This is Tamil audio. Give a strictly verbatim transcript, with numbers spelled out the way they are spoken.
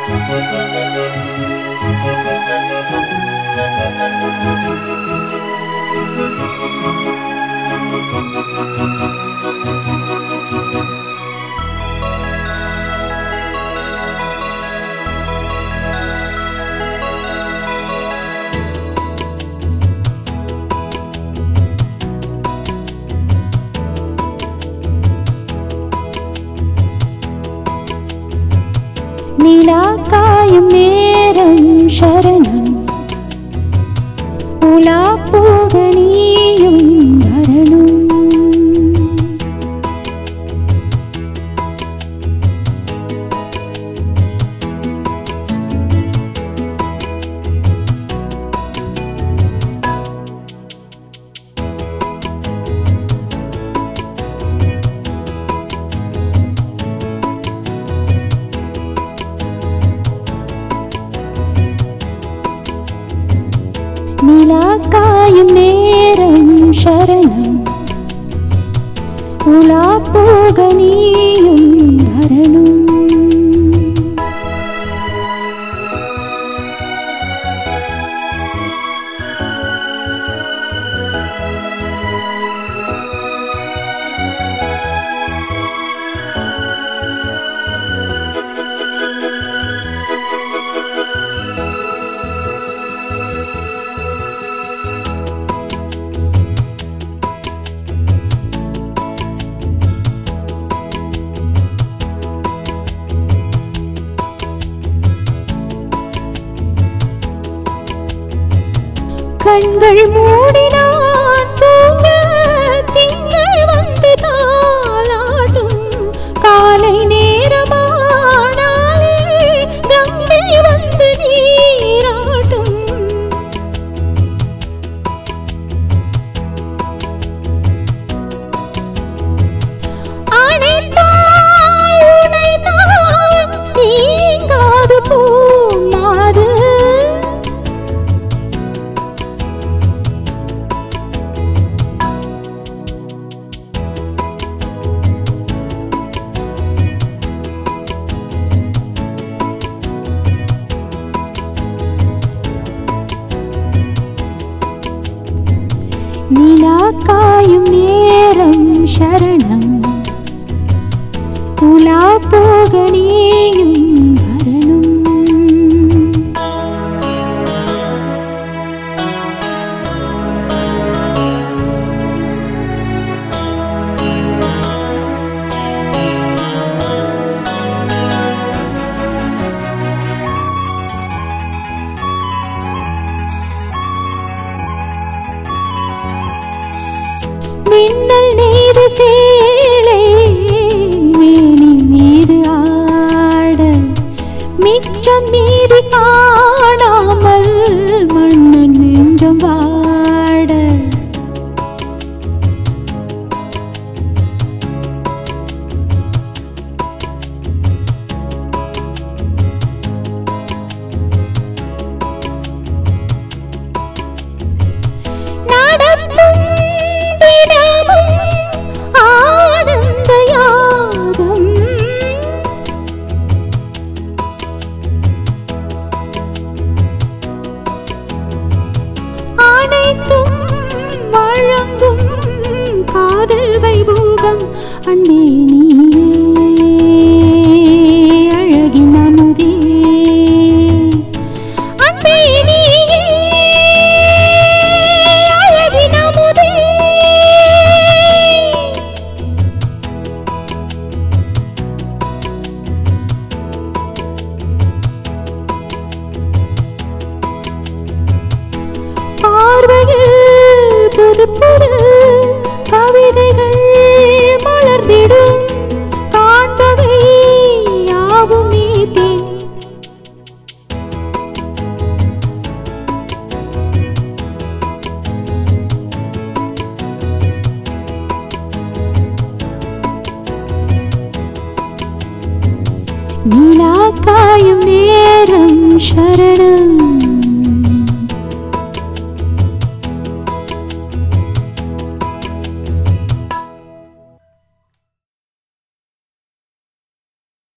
நிலா காயும் நேரம் சரணம் உலா போக நீயும் வரணும். நிலா காயும் நேரம் சரணம் உலா போக நீயும் வரணும். கண்கள் மூடினான் தூங்க திங்கள் வந்து தாலாட்டும். காலை நேரமானாலே கங்கை வந்து நீராட்டும். அணைத்தாள் உனைத்தான் நீங்காது போமாது. நிலா காயும் நேரம் சரணம் உலா போக நீயும் வரணும். மின்னல் நீர் சேலை மேனி மீது ஆட மிச்சம் நீதி காணாமல் மன்னன் நெஞ்சம் வாட. நடத்தும் தினமும் ஆனந்த யாகம். அனைத்தும் வழங்கும் காதல் வைபோகம். அன்பே நீயே அழகின் அமுதே. அன்பே நீயே அழகின் அமுதே. பார்வையில் புது புது கவிதைகள் மலர்ந்திடும். காண்பவை யாவும் நீதே. நிலா காயும் நேரம் சரணம்